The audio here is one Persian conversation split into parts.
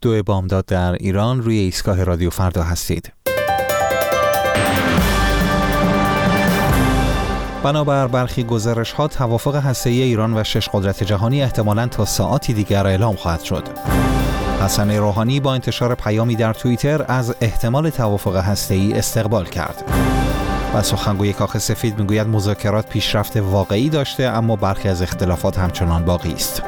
2 بامداد در ایران. روی ایستگاه رادیو فردا هستید. بنابر برخی گزارش‌ها توافق هسته‌ای ایران و 6 قدرت جهانی احتمالاً تا ساعاتی دیگر اعلام خواهد شد. حسن روحانی با انتشار پیامی در توییتر از احتمال توافق هسته‌ای استقبال کرد. و سخنگوی کاخ سفید میگوید مذاکرات پیشرفت واقعی داشته، اما برخی از اختلافات همچنان باقی است.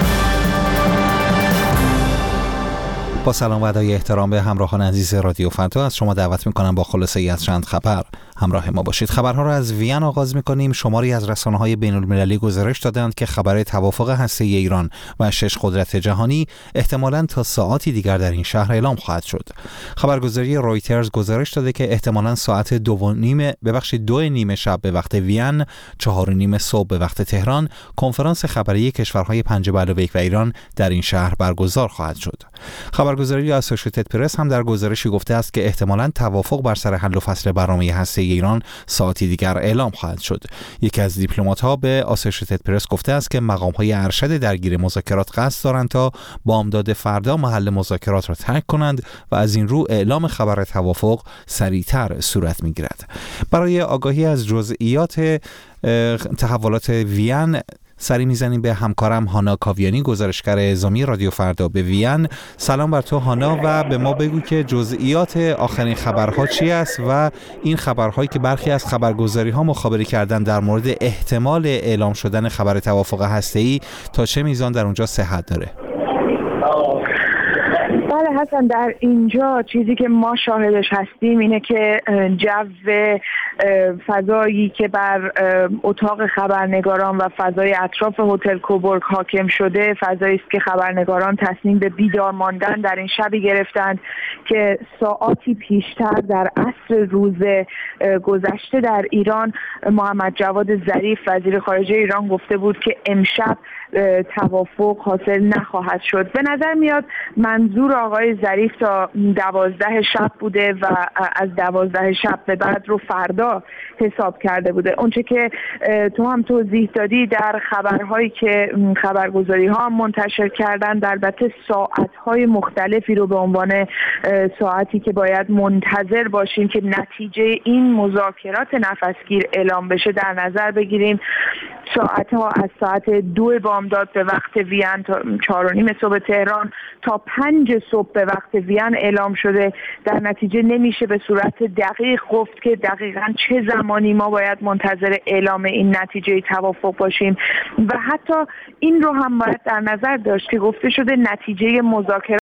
با سلام و ادای احترام به همراهان عزیز رادیو فردا از شما دعوت میکنم با خلاصه‌ای از چند خبر همراه ما باشید. خبرها را از وین آغاز میکنیم. شماری از رسانه‌های بین‌المللی گزارش دادند که خبر توافق هسته‌ای ایران و 6 قدرت جهانی احتمالاً تا ساعاتی دیگر در این شهر اعلام خواهد شد. خبرگزاری رویترز گزارش داده که احتمالاً ساعت 2:30 شب به وقت وین، 4:30 صبح به وقت تهران، کنفرانس خبری کشورهای 5+1 و ایران در این شهر برگزار خواهد شد. خبرگزاری اسوسییتد پرس هم در گزارشی گفته است که احتمالاً توافق بر سر حل و فصل برنامه هسته‌ای ایران ساعتی دیگر اعلام خواهد شد. یکی از دیپلمات‌ها به اسوسییتد پرس گفته است که مقام‌های ارشد درگیر مذاکرات قصد دارند تا بامداد فردا محل مذاکرات را ترک کنند و از این رو اعلام خبر توافق سریعتر صورت می‌گیرد. برای آگاهی از جزئیات تحولات وین سری میزنیم به همکارم هانا کاویانی، گزارشگر اعزامی رادیو فردا به وین. سلام بر تو هانا و به ما بگو که جزئیات آخرین خبرها چی است و این خبرهایی که برخی از خبرگزاری‌ها مخابره کردن در مورد احتمال اعلام شدن خبر توافق هسته‌ای تا چه میزان در اونجا صحت داره؟ بله حسن، در اینجا چیزی که ما شاهدش هستیم اینه که جو فضایی که بر اتاق خبرنگاران و فضای اطراف هتل کوبورگ حاکم شده فضایی است که خبرنگاران تصمیم به بیدار ماندن در این شبی گرفتند که ساعاتی پیشتر در عصر روز گذشته در ایران محمد جواد ظریف وزیر خارجه ایران گفته بود که امشب توافق حاصل نخواهد شد. به نظر میاد منظور آقای ظریف تا 12 شب بوده و از 12 شب به بعد رو فردا حساب کرده بوده. اونچه که تو هم توضیح دادی در خبرهایی که خبرگزاری ها منتشر کردن، البته ساعتهای مختلفی رو به عنوان ساعتی که باید منتظر باشیم که نتیجه این مذاکرات نفسگیر اعلام بشه در نظر بگیریم. ساعتها از ساعت 2 بامداد به وقت وین تا 4:30 صبح تهران تا 5 صبح به وقت وین اعلام شده. در نتیجه نمیشه به صورت دقیق گفت که دقیقاً چه زمانی ما باید منتظر اعلام این نتیجه توافق باشیم و حتی این رو هم باید در نظر داشت که گفته شده نتیجه مذاکرات